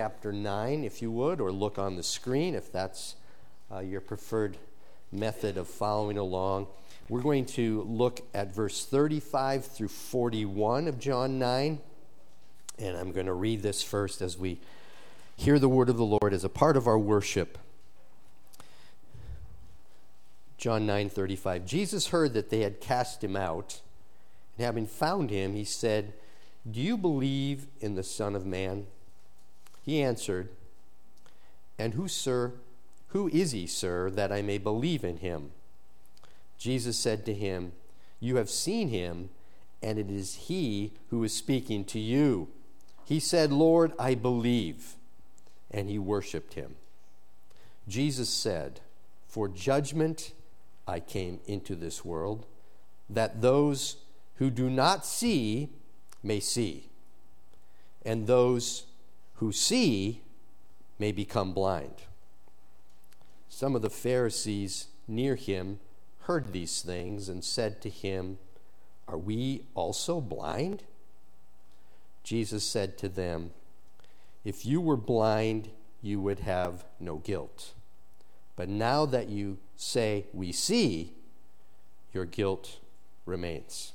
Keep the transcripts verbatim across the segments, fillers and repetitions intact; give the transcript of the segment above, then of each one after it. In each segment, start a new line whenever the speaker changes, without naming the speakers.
chapter nine, if you would, or look on the screen if that's uh, your preferred method of following along. We're going to look at verse thirty-five through forty-one of John nine, and I'm going to read this first as we hear the word of the Lord as a part of our worship. John nine thirty-five. Jesus heard that they had cast him out, and having found him, he said, "Do you believe in the Son of Man?" He answered, "And who, sir, who is he, sir, that I may believe in him?" Jesus said to him, "You have seen him, and it is he who is speaking to you." He said, "Lord, I believe." And he worshipped him. Jesus said, "For judgment I came into this world, that those who do not see may see, and those who see may become blind." Some of the Pharisees near him heard these things and said to him, "Are we also blind?" Jesus said to them, "If you were blind, you would have no guilt. But now that you say, 'We see,' your guilt remains."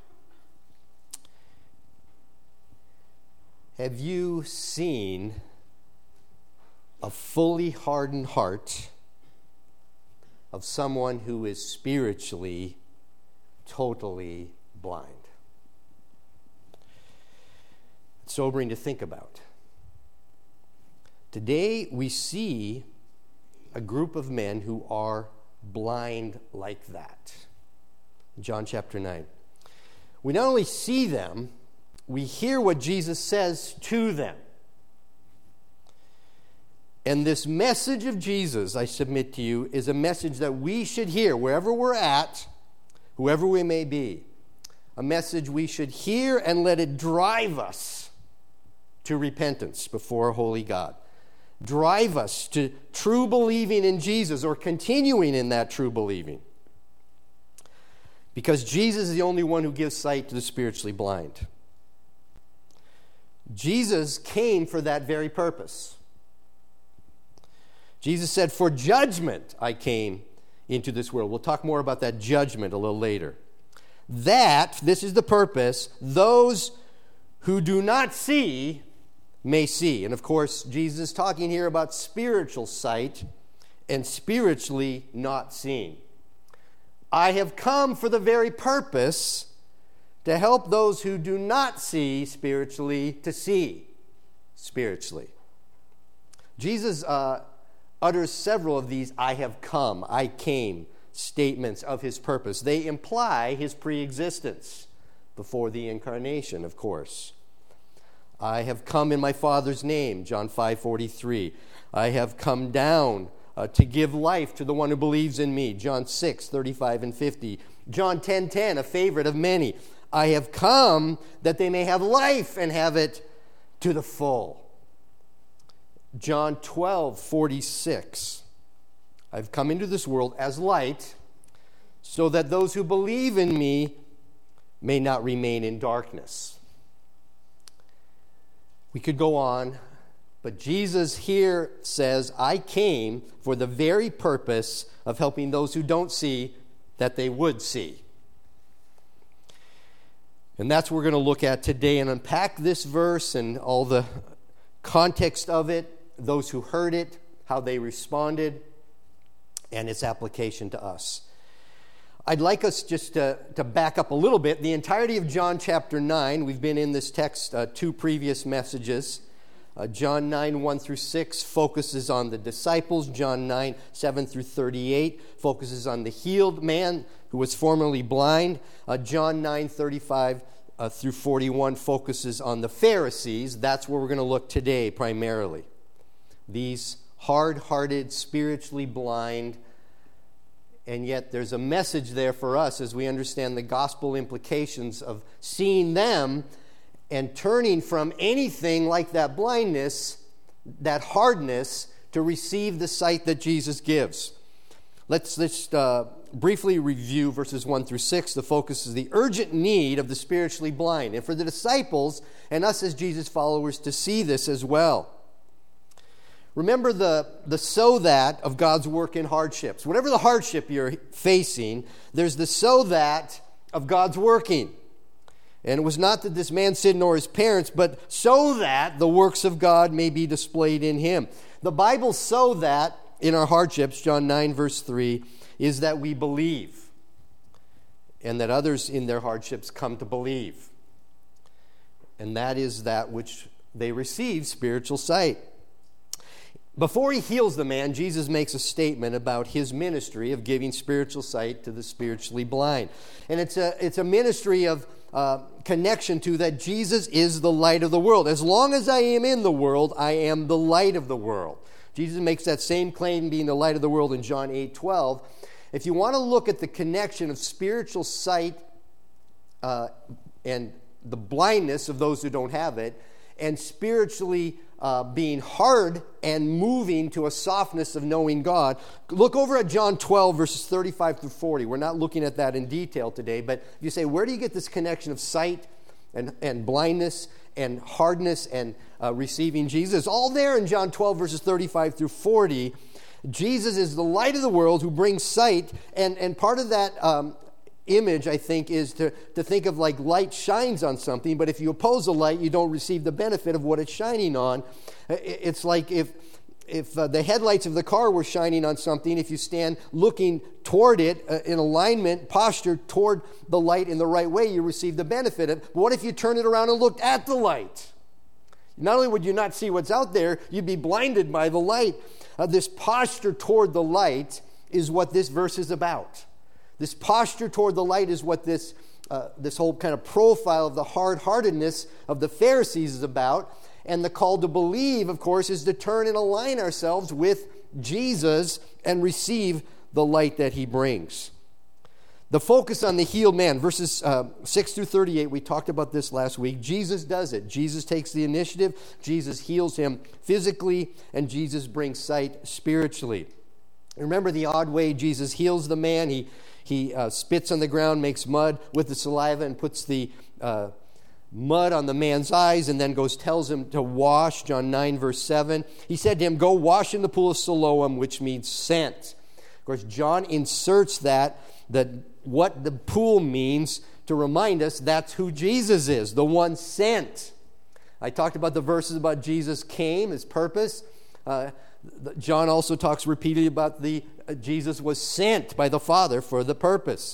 Have you seen a fully hardened heart of someone who is spiritually totally blind? It's sobering to think about. Today we see a group of men who are blind like that. John chapter nine. We not only see them, we hear what Jesus says to them. And this message of Jesus, I submit to you, is a message that we should hear wherever we're at, whoever we may be. A message we should hear and let it drive us to repentance before a holy God. Drive us to true believing in Jesus, or continuing in that true believing. Because Jesus is the only one who gives sight to the spiritually blind. Jesus came for that very purpose. Jesus said, "For judgment I came into this world." We'll talk more about that judgment a little later. That, this is the purpose, those who do not see may see. And of course, Jesus is talking here about spiritual sight and spiritually not seeing. I have come for the very purpose to help those who do not see spiritually to see spiritually. Jesus uh, utters several of these "I have come," "I came" statements of his purpose. They imply his pre-existence before the incarnation, of course. "I have come in my Father's name," John five forty-three. "I have come down uh, to give life to the one who believes in me," John six thirty-five and fifty. John ten ten, a favorite of many. "I have come that they may have life and have it to the full." John twelve forty-six. "I've come into this world as light, so that those who believe in me may not remain in darkness." We could go on, but Jesus here says, "I came for the very purpose of helping those who don't see that they would see." And that's what we're going to look at today and unpack this verse and all the context of it, those who heard it, how they responded, and its application to us. I'd like us just to, to back up a little bit. The entirety of John chapter nine, we've been in this text uh, two previous messages. Uh, John nine, one through six focuses on the disciples. John nine, seven through thirty-eight focuses on the healed man who was formerly blind. Uh, John nine, thirty-five uh, through forty-one focuses on the Pharisees. That's where we're going to look today primarily. These hard-hearted, spiritually blind, and yet there's a message there for us as we understand the gospel implications of seeing them and turning from anything like that blindness, that hardness, to receive the sight that Jesus gives. Let's, let's uh, briefly review verses one through six. The focus is the urgent need of the spiritually blind, and for the disciples and us as Jesus followers to see this as well. remember the, the so that of God's work in hardships. Whatever the hardship you're facing, there's the so that of God's working. And it was not that this man sinned nor his parents, but so that the works of God may be displayed in him. The Bible so that in our hardships, John nine verse three, is that we believe. And that others in their hardships come to believe. And that is that which they receive, spiritual sight. Before he heals the man, Jesus makes a statement about his ministry of giving spiritual sight to the spiritually blind. And it's a, it's a ministry of uh, connection to that Jesus is the light of the world. As long as I am in the world, I am the light of the world. Jesus makes that same claim, being the light of the world, in John eight twelve. If you want to look at the connection of spiritual sight uh, and the blindness of those who don't have it, and spiritually uh, being hard and moving to a softness of knowing God, look over at John twelve, verses thirty-five through forty. We're not looking at that in detail today, but you say, where do you get this connection of sight and, and blindness and hardness and uh, receiving Jesus? All there in John twelve, verses thirty-five through forty. Jesus is the light of the world who brings sight, and, and part of that um, image, I think, is to, to think of like light shines on something, but if you oppose the light, you don't receive the benefit of what it's shining on. It's like if, if uh, the headlights of the car were shining on something, if you stand looking toward it uh, in alignment, posture toward the light in the right way, you receive the benefit of it. But what if you turn it around and looked at the light? Not only would you not see what's out there, you'd be blinded by the light. Uh, this posture toward the light is what this verse is about. This posture toward the light is what this, uh, this whole kind of profile of the hard-heartedness of the Pharisees is about. And the call to believe, of course, is to turn and align ourselves with Jesus and receive the light that he brings. The focus on the healed man, verses uh, six through thirty-eight, we talked about this last week. Jesus does it. Jesus takes the initiative. Jesus heals him physically, and Jesus brings sight spiritually. Remember the odd way Jesus heals the man. He, he uh, spits on the ground, makes mud with the saliva, and puts the uh, mud on the man's eyes, and then goes tells him to wash, John nine, verse seven. He said to him, go wash in the pool of Siloam, which means sent. Of course, John inserts that, that what the pool means to remind us that's who Jesus is, the one sent. I talked about the verses about Jesus came, his purpose. Uh, John also talks repeatedly about the uh, Jesus was sent by the Father for the purpose.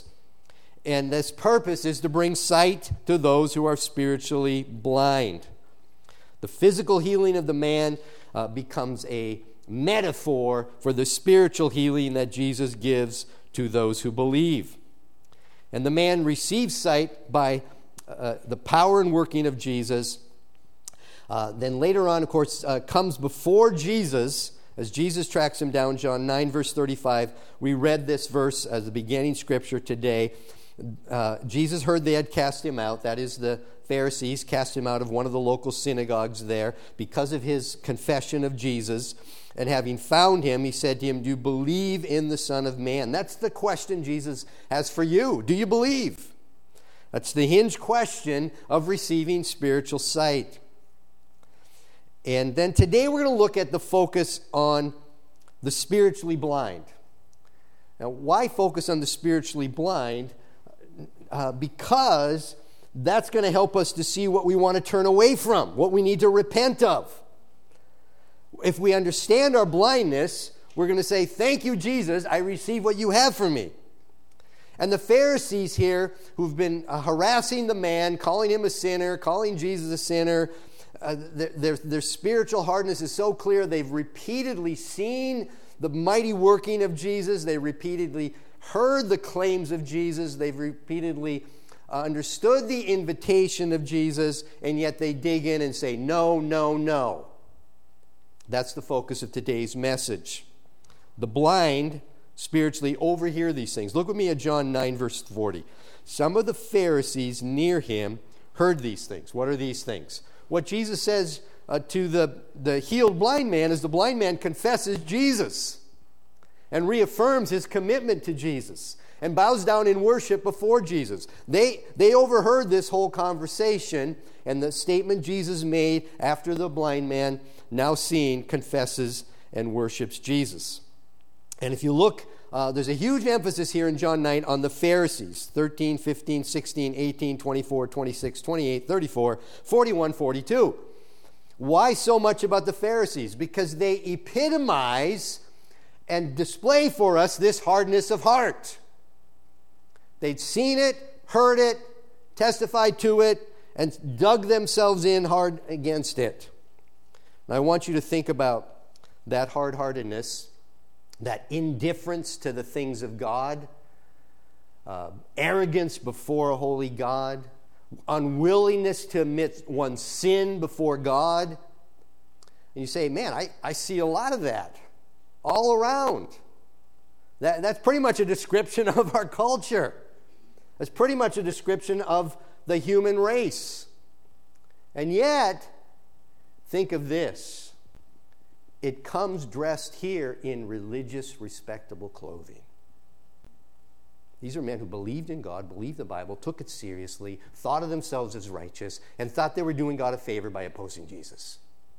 And this purpose is to bring sight to those who are spiritually blind. The physical healing of the man uh, becomes a metaphor for the spiritual healing that Jesus gives to those who believe. And the man receives sight by uh, the power and working of Jesus. Uh, then later on, of course, uh, comes before Jesus, as Jesus tracks him down, John nine, verse thirty-five. We read this verse as the beginning scripture today. Uh, Jesus heard they had cast him out. That is, the Pharisees cast him out of one of the local synagogues there because of his confession of Jesus. And having found him, he said to him, do you believe in the Son of Man? That's the question Jesus has for you. Do you believe? That's the hinge question of receiving spiritual sight. And then today we're going to look at the focus on the spiritually blind. Now, why focus on the spiritually blind? Uh, because that's going to help us to see what we want to turn away from, what we need to repent of. If we understand our blindness, we're going to say, thank you, Jesus, I receive what you have for me. And the Pharisees here, who've been uh, harassing the man, calling him a sinner, calling Jesus a sinner, uh, their, their, their spiritual hardness is so clear. They've repeatedly seen the mighty working of Jesus. They repeatedly heard the claims of Jesus. They've repeatedly uh, understood the invitation of Jesus, and yet they dig in and say, no, no, no. That's the focus of today's message. The blind spiritually overhear these things. Look with me at John nine, verse forty. Some of the Pharisees near him heard these things. What are these things? What Jesus says uh, to the, the healed blind man is the blind man confesses Jesus and reaffirms his commitment to Jesus and bows down in worship before Jesus. They, they overheard this whole conversation and the statement Jesus made after the blind man, now seeing, confesses and worships Jesus. And if you look, uh, there's a huge emphasis here in John nine on the Pharisees, thirteen, fifteen, sixteen, eighteen, twenty-four, twenty-six, twenty-eight, thirty-four, forty-one, forty-two. Why so much about the Pharisees? Because they epitomize and display for us this hardness of heart. They'd seen it, heard it, testified to it, and dug themselves in hard against it. And I want you to think about that hard-heartedness, that indifference to the things of God, uh, arrogance before a holy God, unwillingness to admit one's sin before God. And you say, man, I, I see a lot of that all around. That, that's pretty much a description of our culture. That's pretty much a description of the human race. And yet, think of this. It comes dressed here in religious, respectable clothing. These are men who believed in God, believed the Bible, took it seriously, thought of themselves as righteous, and thought they were doing God a favor by opposing Jesus.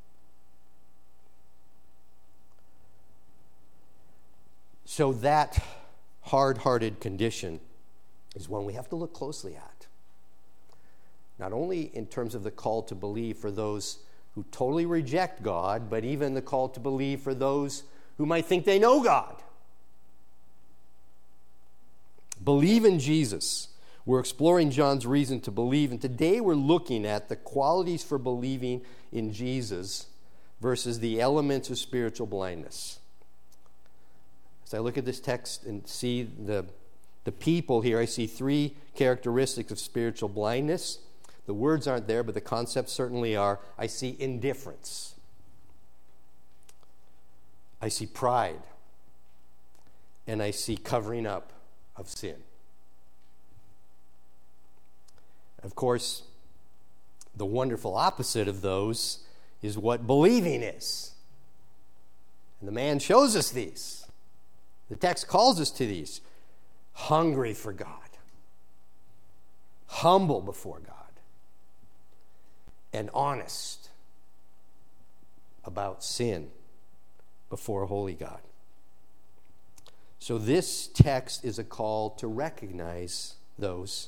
So that hard-hearted condition is one we have to look closely at. Not only in terms of the call to believe for those who totally reject God, but even the call to believe for those who might think they know God. Believe in Jesus. We're exploring John's reason to believe, and today we're looking at the qualities for believing in Jesus versus the elements of spiritual blindness. As I look at this text and see the, the people here, I see three characteristics of spiritual blindness. The words aren't there, but the concepts certainly are. I see indifference. I see pride. And I see covering up of sin. Of course, the wonderful opposite of those is what believing is. And the man shows us these. The text calls us to these. Hungry for God. Humble before God. And honest about sin before a holy God. So this text is a call to recognize those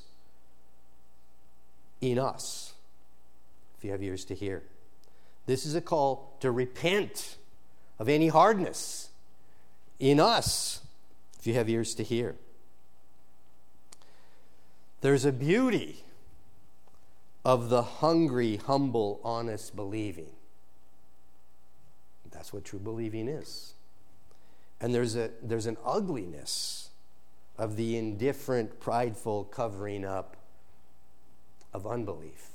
in us, if you have ears to hear. This is a call to repent of any hardness in us, if you have ears to hear. There's a beauty of the hungry, humble, honest believing. That's what true believing is. And there's a there's an ugliness of the indifferent, prideful covering up of unbelief.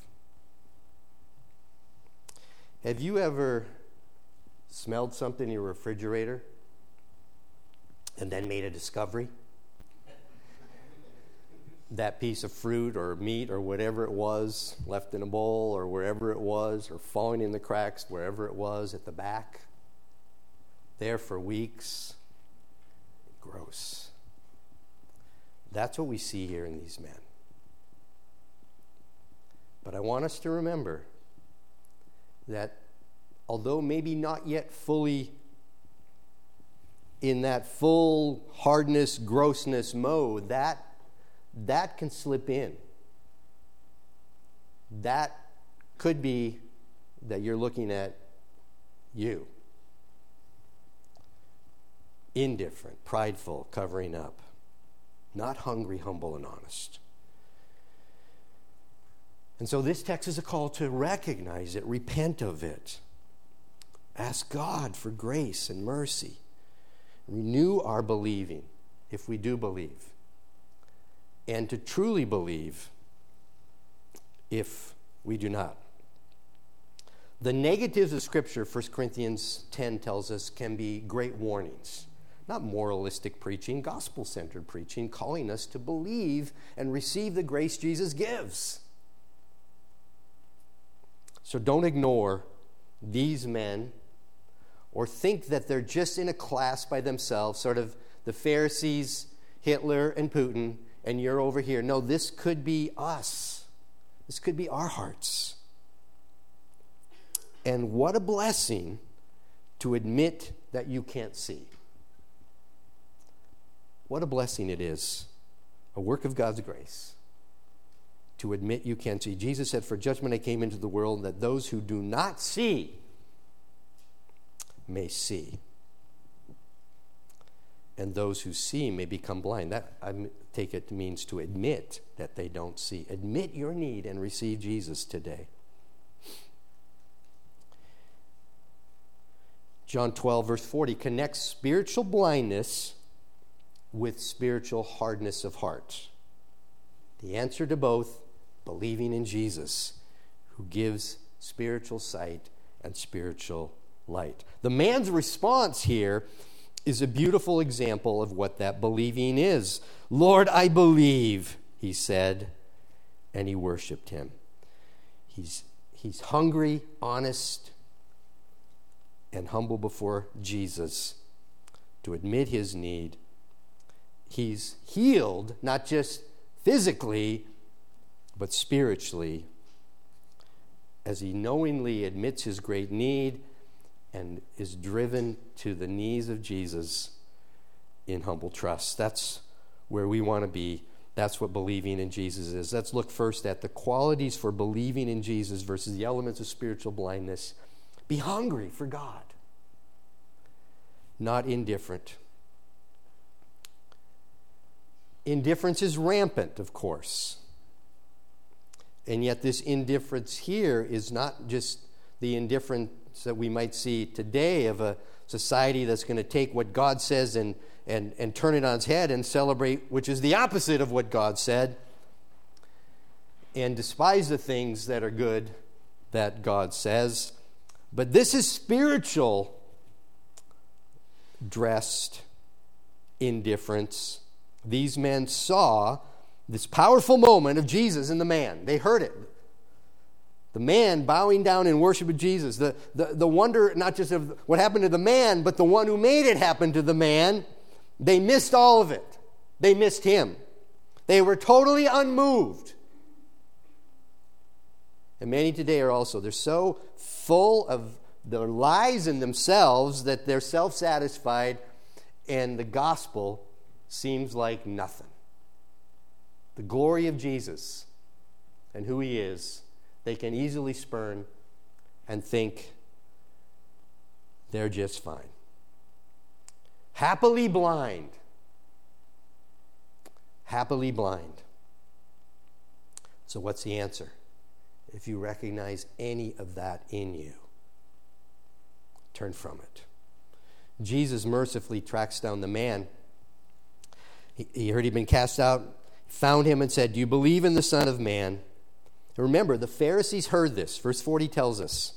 Have you ever smelled something in your refrigerator and then made a discovery? That piece of fruit or meat or whatever it was left in a bowl or wherever it was, or falling in the cracks wherever it was at the back, there for weeks. Gross. That's what we see here in these men. But I want us to remember that although maybe not yet fully in that full hardness, grossness mode, that that can slip in. That could be that you're looking at you. Indifferent, prideful, covering up. Not hungry, humble, and honest. And so this text is a call to recognize it, repent of it. Ask God for grace and mercy. Renew our believing, if we do believe. And to truly believe, if we do not. The negatives of Scripture, First Corinthians ten tells us, can be great warnings. Not moralistic preaching, gospel-centered preaching, calling us to believe and receive the grace Jesus gives. So don't ignore these men or think that they're just in a class by themselves, sort of the Pharisees, Hitler, and Putin, and you're over here. No, this could be us. This could be our hearts. And what a blessing to admit that you can't see. What a blessing it is, a work of God's grace, to admit you can't see. Jesus said, "For judgment I came into the world, that those who do not see may see, and those who see may become blind." That, I take it, means to admit that they don't see. Admit your need and receive Jesus today. John twelve, verse forty, connects spiritual blindness with spiritual hardness of heart. The answer to both, believing in Jesus, who gives spiritual sight and spiritual light. The man's response here is a beautiful example of what that believing is. "Lord, I believe," he said, and he worshiped him. He's, he's hungry, honest, and humble before Jesus to admit his need. He's healed, not just physically, but spiritually, as he knowingly admits his great need and is driven to the knees of Jesus in humble trust. That's where we want to be. That's what believing in Jesus is. Let's look first at the qualities for believing in Jesus versus the elements of spiritual blindness. Be hungry for God, not indifferent. Indifference is rampant, of course. And yet this indifference here is not just the indifference that we might see today of a society that's going to take what God says and, and, and turn it on its head and celebrate, which is the opposite of what God said, and despise the things that are good that God says. But this is spiritual dressed indifference. These men saw this powerful moment of Jesus in the man. They heard it. The man bowing down in worship of Jesus. The, the, the wonder not just of what happened to the man, but the one who made it happen to the man. They missed all of it. They missed him. They were totally unmoved. And many today are also, they're so full of their lies in themselves that they're self-satisfied, and the gospel seems like nothing. The glory of Jesus and who he is, they can easily spurn and think they're just fine. Happily blind. Happily blind. So what's the answer? If you recognize any of that in you, turn from it. Jesus mercifully tracks down the man. He, he heard he'd been cast out, found him and said, "Do you believe in the Son of Man?" And remember, the Pharisees heard this. Verse forty tells us.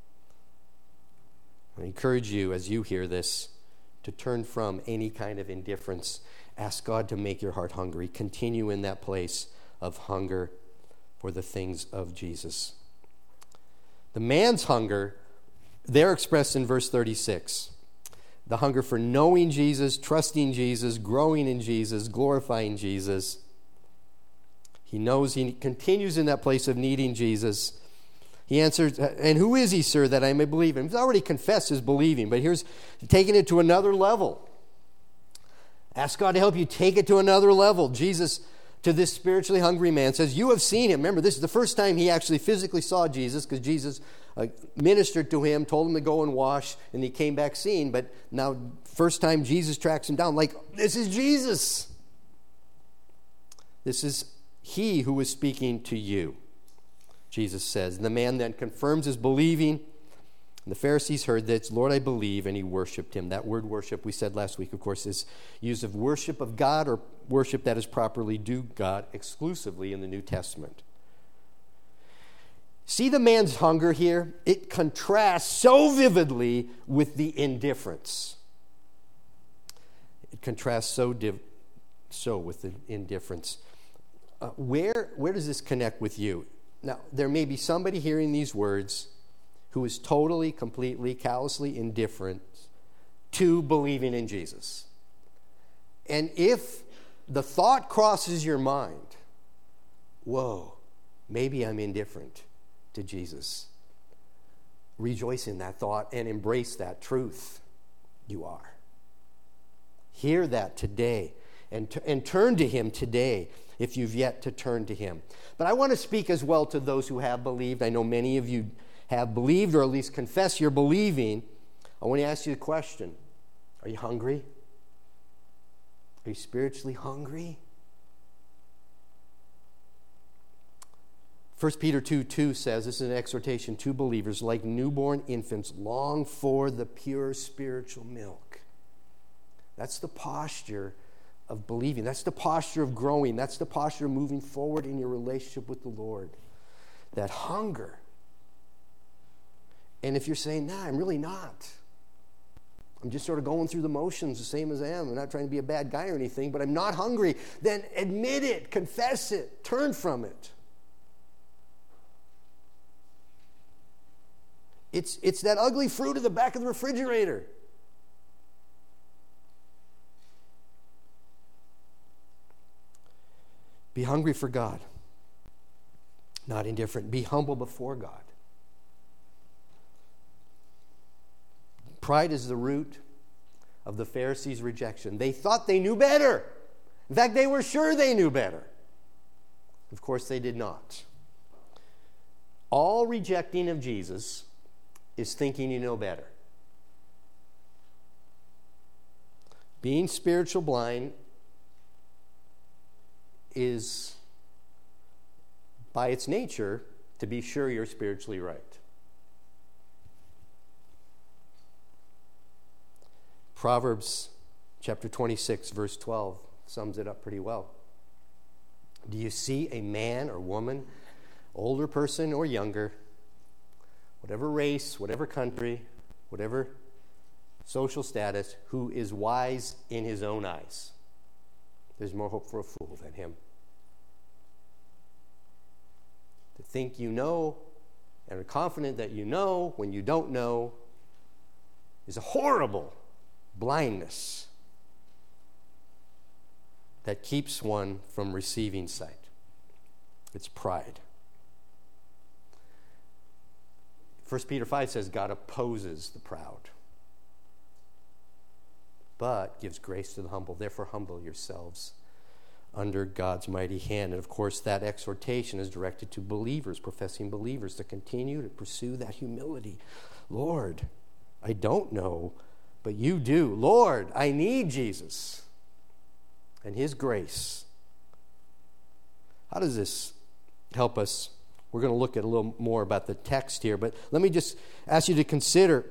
I encourage you, as you hear this, to turn from any kind of indifference. Ask God to make your heart hungry. Continue in that place of hunger for the things of Jesus. The man's hunger, they're expressed in verse thirty-six. The hunger for knowing Jesus, trusting Jesus, growing in Jesus, glorifying Jesus. He knows he continues in that place of needing Jesus. He answers, "And who is he, sir, that I may believe him?" He's already confessed his believing, but here's taking it to another level. Ask God to help you take it to another level. Jesus, to this spiritually hungry man, says, "You have seen him." Remember, this is the first time he actually physically saw Jesus, because Jesus uh, ministered to him, told him to go and wash, and he came back seeing. But now, first time Jesus tracks him down, like, this is Jesus. This is he who is speaking to you, Jesus says. And the man then confirms his believing. And the Pharisees heard this, "Lord, I believe," and he worshipped him. That word worship, we said last week, of course, is used of worship of God, or worship that is properly due God exclusively in the New Testament. See the man's hunger here? It contrasts so vividly with the indifference. It contrasts so div- so with the indifference. Uh, where, where does this connect with you? Now, there may be somebody hearing these words who is totally, completely, callously indifferent to believing in Jesus. And if the thought crosses your mind, whoa, maybe I'm indifferent to Jesus, rejoice in that thought and embrace that truth. You are. Hear that today and, t- and turn to him today if you've yet to turn to him. But I want to speak as well to those who have believed. I know many of you have believed, or at least confess you're believing. I want to ask you a question. Are you hungry? Are you spiritually hungry? First Peter two two says, this is an exhortation to believers, like newborn infants, long for the pure spiritual milk. That's the posture of believing. That's the posture of growing. That's the posture of moving forward in your relationship with the Lord. That hunger. And if you're saying, nah, I'm really not. I'm just sort of going through the motions the same as I am. I'm not trying to be a bad guy or anything, but I'm not hungry. Then admit it, confess it, turn from it. It's, it's that ugly fruit at the back of the refrigerator. Be hungry for God, not indifferent. Be humble before God. Pride is the root of the Pharisees' rejection. They thought they knew better. In fact, they were sure they knew better. Of course, they did not. All rejecting of Jesus is thinking you know better. Being spiritual blind is, by its nature, to be sure you're spiritually right. Proverbs chapter twenty-six, verse twelve sums it up pretty well. Do you see a man or woman, older person or younger, whatever race, whatever country, whatever social status, who is wise in his own eyes? There's more hope for a fool than him. To think you know and are confident that you know when you don't know is a horrible blindness that keeps one from receiving sight. It's pride. First Peter five says God opposes the proud, but gives grace to the humble. Therefore, humble yourselves under God's mighty hand. And of course, that exhortation is directed to believers, professing believers, to continue to pursue that humility. Lord, I don't know, but you do. Lord, I need Jesus and his grace. How does this help us? We're going to look at a little more about the text here, but let me just ask you to consider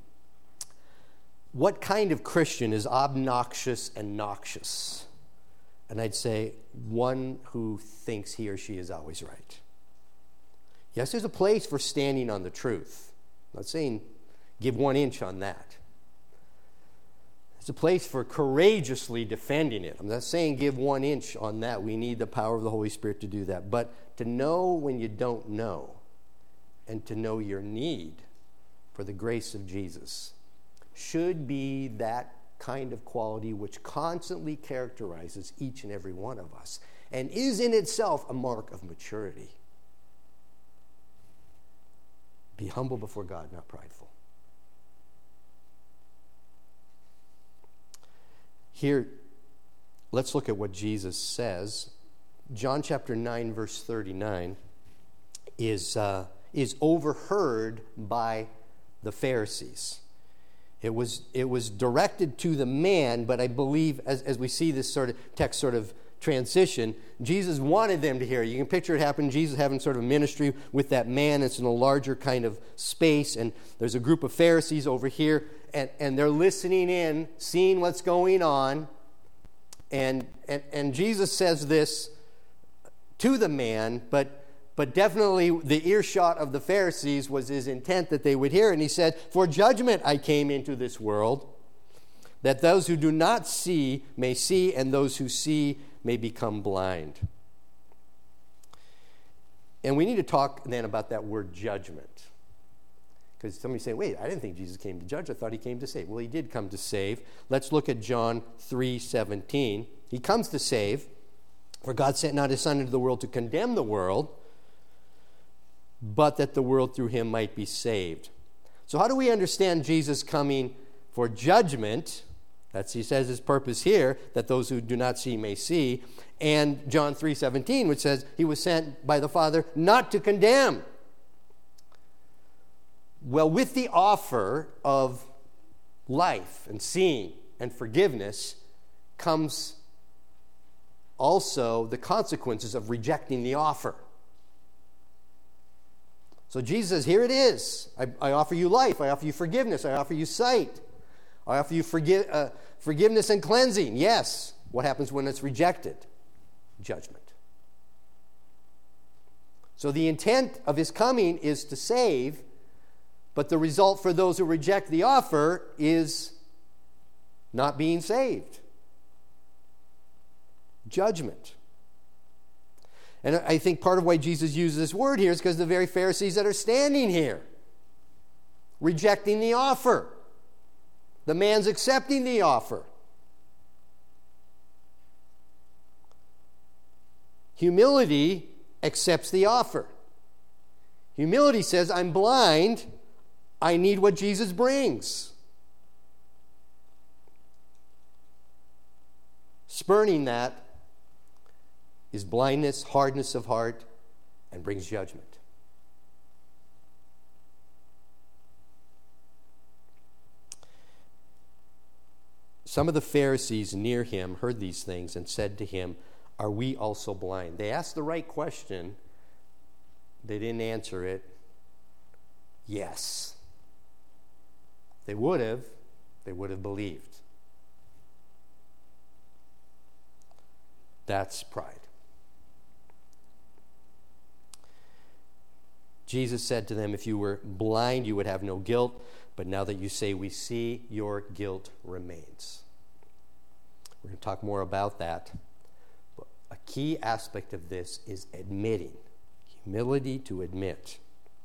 what kind of Christian is obnoxious and noxious. And I'd say one who thinks he or she is always right. Yes, there's a place for standing on the truth. I'm not saying give one inch on that. There's a place for courageously defending it. I'm not saying give one inch on that. We need the power of the Holy Spirit to do that. But to know when you don't know, and to know your need for the grace of Jesus, should be that kind of quality which constantly characterizes each and every one of us and is in itself a mark of maturity. Be humble before God, not prideful. Here, let's look at what Jesus says. John chapter nine, verse thirty-nine is, uh, is overheard by the Pharisees. It was, it was directed to the man, but I believe as, as we see this sort of text sort of transition, Jesus wanted them to hear. You can picture it happen, Jesus having sort of ministry with that man. It's in a larger kind of space, and there's a group of Pharisees over here, and, and they're listening in, seeing what's going on. And, and, and Jesus says this to the man, but But definitely the earshot of the Pharisees was his intent that they would hear. And he said, for judgment I came into this world, that those who do not see may see, and those who see may become blind. And we need to talk then about that word judgment. Because somebody say, wait, I didn't think Jesus came to judge. I thought he came to save. Well, he did come to save. Let's look at John three seventeen. He comes to save. For God sent not his Son into the world to condemn the world, but that the world through him might be saved. So how do we understand Jesus coming for judgment? That's, he says, his purpose here, that those who do not see may see. And John three seventeen, which says he was sent by the Father not to condemn. Well, with the offer of life and seeing and forgiveness comes also the consequences of rejecting the offer. So Jesus says, here it is. I, I offer you life. I offer you forgiveness. I offer you sight. I offer you forgive, uh, forgiveness and cleansing. Yes. What happens when it's rejected? Judgment. So the intent of his coming is to save, but the result for those who reject the offer is not being saved. Judgment. And I think part of why Jesus uses this word here is because the very Pharisees that are standing here, rejecting the offer. The man's accepting the offer. Humility accepts the offer. Humility says, I'm blind. I need what Jesus brings. Spurning that is blindness, hardness of heart, and brings judgment. Some of the Pharisees near him heard these things and said to him, are we also blind? They asked the right question. They didn't answer it. Yes. They would have. They would have believed. That's pride. Jesus said to them, if you were blind, you would have no guilt. But now that you say we see, your guilt remains. We're going to talk more about that. But a key aspect of this is admitting. Humility to admit.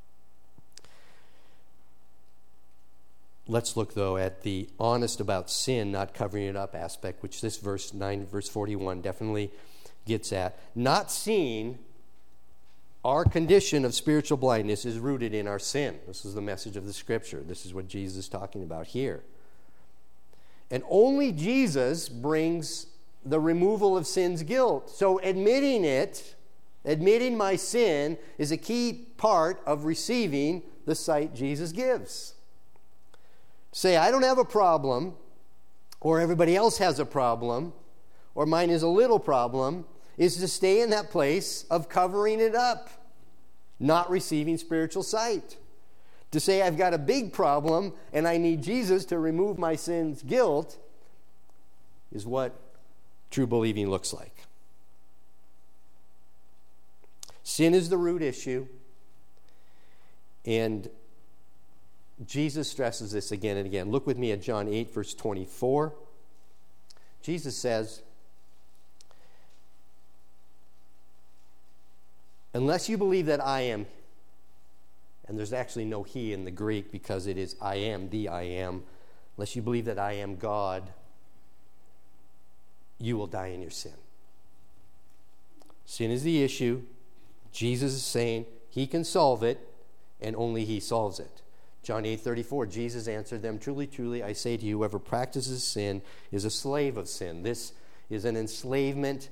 Let's look, though, at the honest about sin, not covering it up aspect, which this verse nine, verse forty-one definitely gets at. Not seeing our condition of spiritual blindness is rooted in our sin. This is the message of the Scripture. This is what Jesus is talking about here. And only Jesus brings the removal of sin's guilt. So admitting it, admitting my sin, is a key part of receiving the sight Jesus gives. Say, I don't have a problem, or everybody else has a problem, or mine is a little problem, is to stay in that place of covering it up, not receiving spiritual sight. To say I've got a big problem and I need Jesus to remove my sin's guilt is what true believing looks like. Sin is the root issue, and Jesus stresses this again and again. Look with me at John eight, verse twenty-four. Jesus says, unless you believe that I am, and there's actually no he in the Greek because it is I am, the I am. Unless you believe that I am God, you will die in your sin. Sin is the issue. Jesus is saying he can solve it, and only he solves it. John eight thirty-four, Jesus answered them, truly, truly, I say to you, whoever practices sin is a slave of sin. This is an enslavement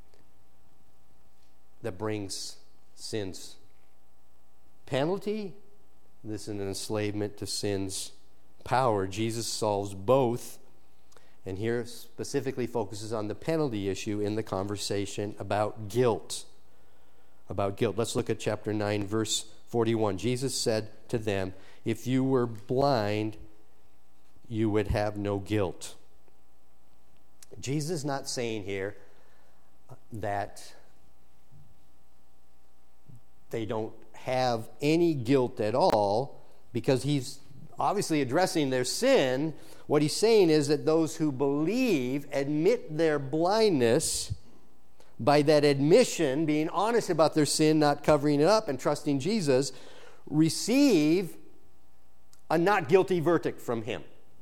that brings sin's penalty. This is an enslavement to sin's power. Jesus solves both, and here specifically focuses on the penalty issue in the conversation about guilt. About guilt. Let's look at chapter nine, verse forty-one. Jesus said to them, if you were blind, you would have no guilt. Jesus is not saying here that they don't have any guilt at all, because he's obviously addressing their sin. What he's saying is that those who believe, admit their blindness, by that admission, being honest about their sin, not covering it up, and trusting Jesus, receive a not guilty verdict from him.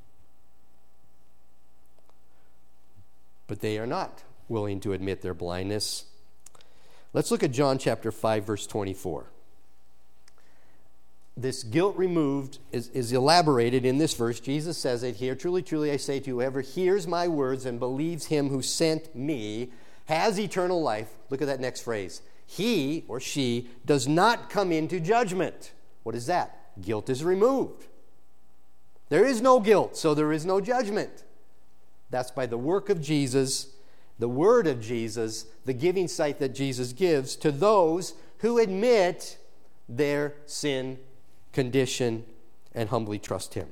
But they are not willing to admit their blindness. Let's look at John chapter five, verse twenty-four. this guilt removed is, is elaborated in this verse. Jesus says it here, "Truly, truly, I say to you, whoever hears my words and believes him who sent me has eternal life." Look at that next phrase. "He," or she, "does not come into judgment." What is that? Guilt is removed. There is no guilt, so there is no judgment. That's by the work of Jesus, the word of Jesus, the giving sight that Jesus gives to those who admit their sin condition and humbly trust him.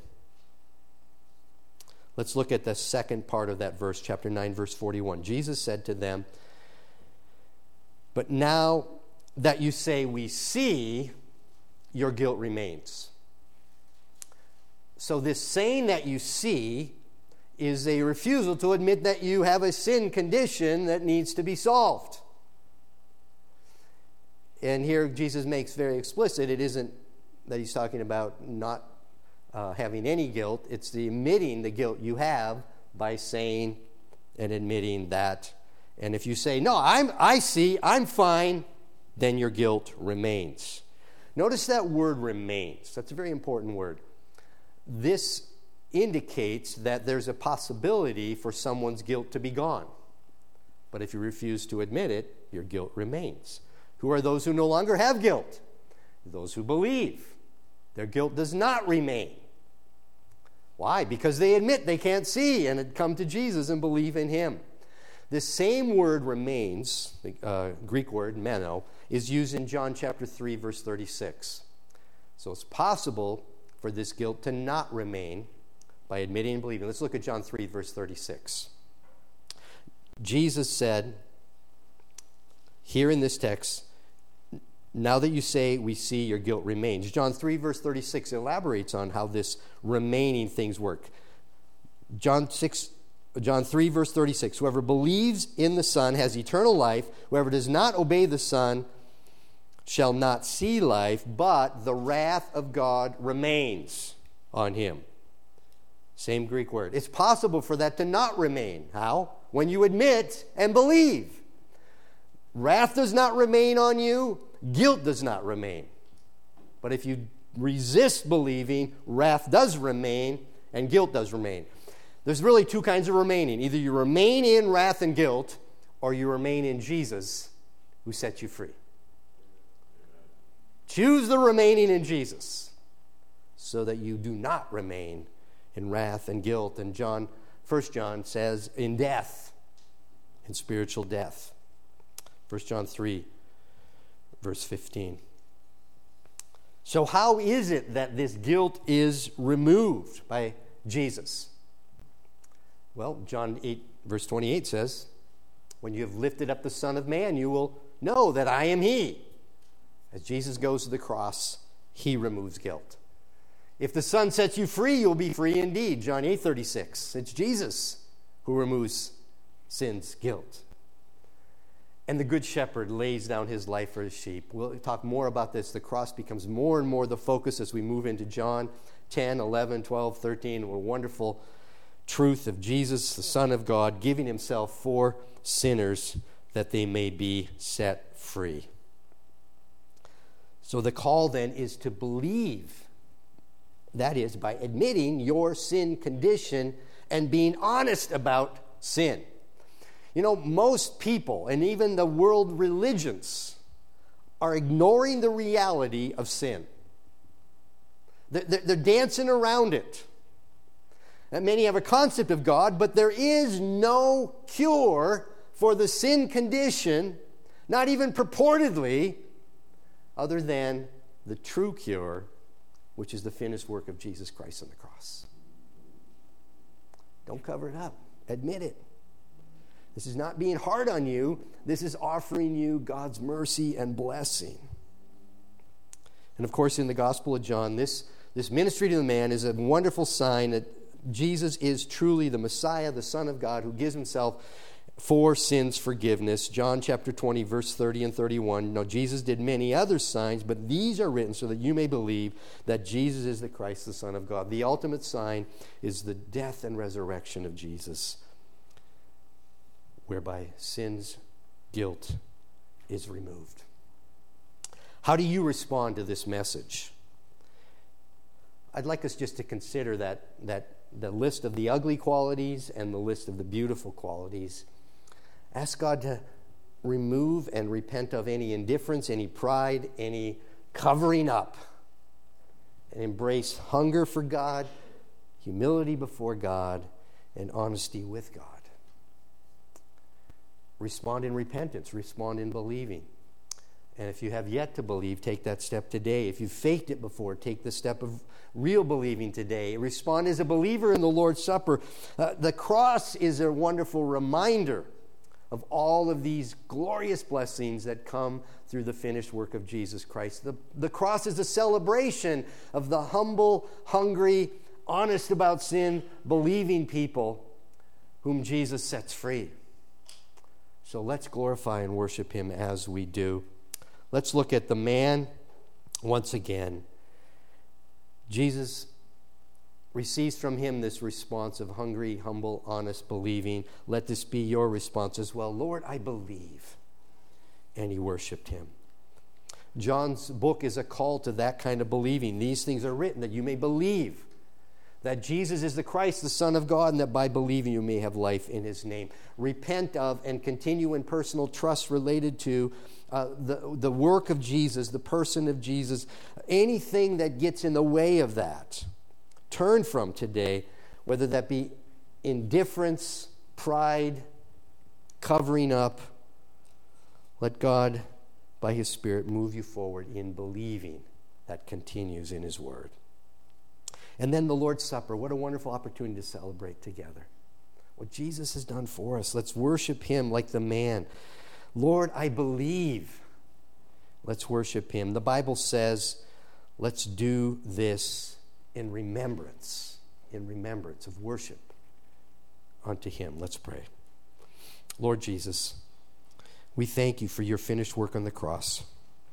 Let's look at the second part of that verse, chapter nine, verse forty-one. Jesus said to them, "But now that you say we see, your guilt remains." So this saying that you see is a refusal to admit that you have a sin condition that needs to be solved. And here Jesus makes very explicit, it isn't that he's talking about not uh, having any guilt. It's the admitting the guilt you have by saying and admitting that. And if you say, "No, I'm, I see, I'm fine," then your guilt remains. Notice that word "remains." That's a very important word. This indicates that there's a possibility for someone's guilt to be gone. But if you refuse to admit it, your guilt remains. Who are those who no longer have guilt? Those who believe. Their guilt does not remain. Why? Because they admit they can't see and had come to Jesus and believe in him. This same word "remains," the uh, Greek word meno, is used in John chapter three, verse thirty-six. So it's possible for this guilt to not remain by admitting and believing. Let's look at John three, verse thirty-six. Jesus said, here in this text, "Now that you say we see, your guilt remains." John three, verse thirty-six elaborates on how this remaining things work. John six, John three, verse thirty-six, "Whoever believes in the Son has eternal life. Whoever does not obey the Son shall not see life, but the wrath of God remains on him." Same Greek word. It's possible for that to not remain. How? When you admit and believe. Wrath does not remain on you. Guilt does not remain. But if you resist believing, wrath does remain and guilt does remain. There's really two kinds of remaining. Either you remain in wrath and guilt, or you remain in Jesus who set you free. Choose the remaining in Jesus so that you do not remain in wrath and guilt. And John, First John says, in death, in spiritual death. First John three, verse fifteen. So how is it that this guilt is removed by Jesus? Well, John eight, verse twenty-eight says, "When you have lifted up the Son of Man, you will know that I am he." As Jesus goes to the cross, he removes guilt. If the Son sets you free, you'll be free indeed. John eight, thirty-six. It's Jesus who removes sin's guilt. And the Good Shepherd lays down his life for his sheep. We'll talk more about this. The cross becomes more and more the focus as we move into John ten, eleven, twelve, thirteen. A wonderful truth of Jesus, the Son of God, giving himself for sinners that they may be set free. So the call then is to believe. That is, by admitting your sin condition and being honest about sin. You know, most people, and even the world religions, are ignoring the reality of sin. They're, they're dancing around it. And many have a concept of God, but there is no cure for the sin condition, not even purportedly, other than the true cure, which is the finished work of Jesus Christ on the cross. Don't cover it up. Admit it. This is not being hard on you. This is offering you God's mercy and blessing. And of course, in the Gospel of John, this, this ministry to the man is a wonderful sign that Jesus is truly the Messiah, the Son of God, who gives himself for sins forgiveness. John chapter twenty, verse thirty and thirty-one. Now, Jesus did many other signs, but these are written so that you may believe that Jesus is the Christ, the Son of God. The ultimate sign is the death and resurrection of Jesus, whereby sin's guilt is removed. How do you respond to this message? I'd like us just to consider that, that the list of the ugly qualities and the list of the beautiful qualities. Ask God to remove and repent of any indifference, any pride, any covering up, and embrace hunger for God, humility before God, and honesty with God. Respond in repentance, respond in believing. And if you have yet to believe, take that step today. If you've faked it before, take the step of real believing today. Respond as a believer in the Lord's Supper. Uh, the cross is a wonderful reminder of all of these glorious blessings that come through the finished work of Jesus Christ. The, the cross is a celebration of the humble, hungry, honest about sin, believing people whom Jesus sets free. So let's glorify and worship him as we do. Let's look at the man once again. Jesus receives from him this response of hungry, humble, honest believing. Let this be your response as well. Lord, I believe. And he worshiped him. John's book is a call to that kind of believing. These things are written that you may believe that Jesus is the Christ, the Son of God, and that by believing you may have life in his name. Repent of and continue in personal trust related to uh, the, the work of Jesus, the person of Jesus. Anything that gets in the way of that, turn from today, whether that be indifference, pride, covering up. Let God, by his Spirit, move you forward in believing that continues in his word. And then the Lord's Supper. What a wonderful opportunity to celebrate together what Jesus has done for us. Let's worship him like the man. Lord, I believe. Let's worship him. The Bible says, let's do this in remembrance, in remembrance of worship unto him. Let's pray. Lord Jesus, we thank you for your finished work on the cross.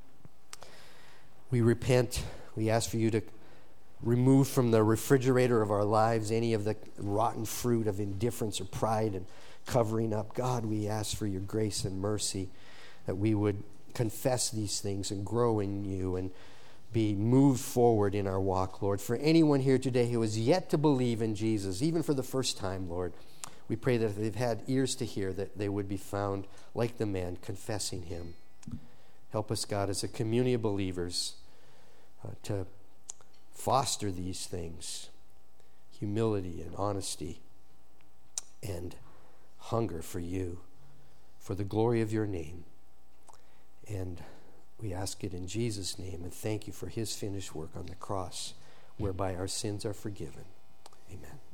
We repent. We ask for you to remove from the refrigerator of our lives any of the rotten fruit of indifference or pride and covering up. God, we ask for your grace and mercy that we would confess these things and grow in you and be moved forward in our walk, Lord. For anyone here today who has yet to believe in Jesus, even for the first time, Lord, we pray that if they've had ears to hear, that they would be found like the man, confessing him. Help us, God, as a community of believers uh, to foster these things, humility and honesty and hunger for you, for the glory of your name. And we ask it in Jesus' name and thank you for his finished work on the cross, whereby our sins are forgiven. Amen.